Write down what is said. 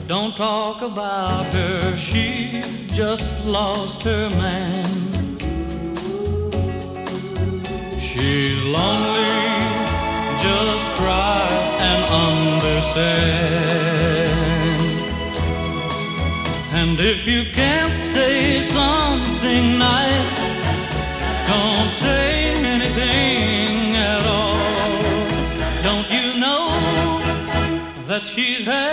Don't talk about her, she just lost her man. She's lonely, just cry and understand. And if you can't say something nice, don't say anything at all. Don't you know that she's had